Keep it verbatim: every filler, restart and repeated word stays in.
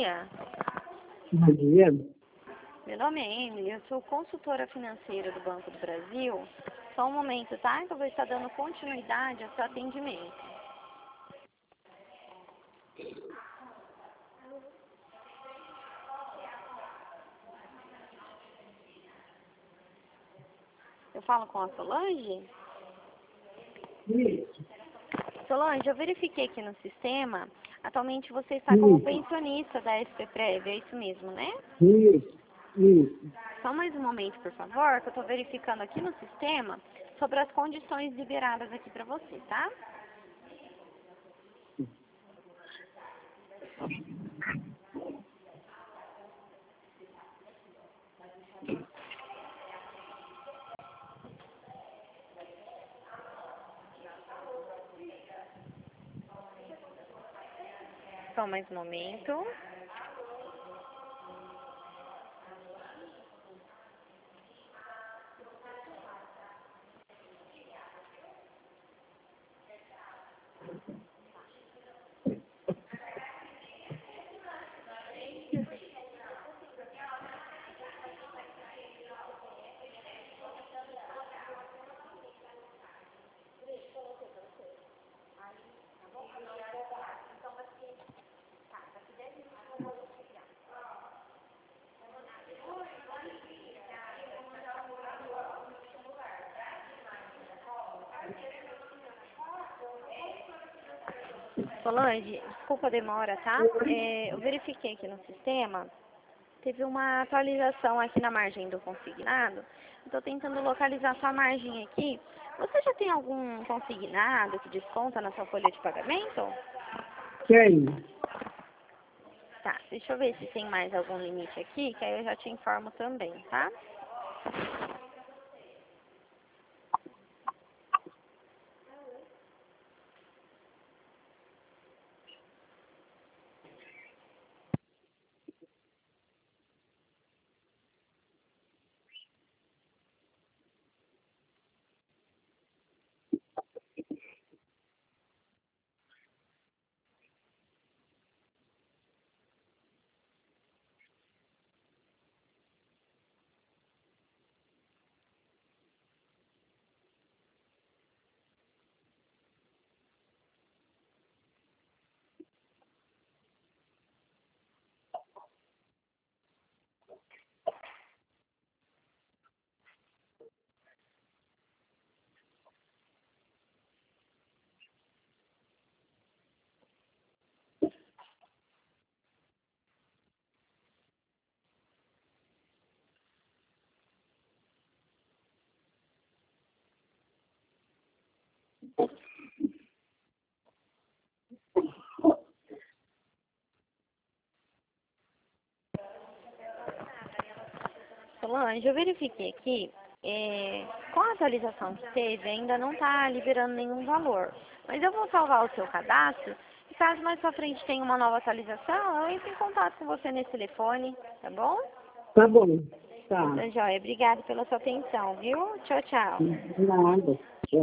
dia. Bom dia. Meu nome é Emily, eu sou consultora financeira do Banco do Brasil. Só um momento, tá? Que eu vou estar dando continuidade ao seu atendimento. Eu falo com a Solange? Isso. Solange, eu verifiquei aqui no sistema. Atualmente você está como Isso. pensionista da S P Prev, é isso mesmo, né? Isso. Isso. Só mais um momento, por favor, que eu estou verificando aqui no sistema sobre as condições liberadas aqui para você, tá? Só mais um momento. Solange, desculpa a demora, tá? É, eu verifiquei aqui no sistema, teve uma atualização aqui na margem do consignado. Estou tentando localizar sua margem aqui. Você já tem algum consignado que desconta na sua folha de pagamento? Quem? Tá, deixa eu ver se tem mais algum limite aqui, que aí eu já te informo também, tá? Solange, eu verifiquei aqui, é, com a atualização que teve, ainda não está liberando nenhum valor. Mas eu vou salvar o seu cadastro e caso mais pra frente tenha uma nova atualização, eu entro em contato com você nesse telefone, tá bom? Tá bom. Tá. Tá, joia. Obrigada pela sua atenção, viu? Tchau, tchau. De nada.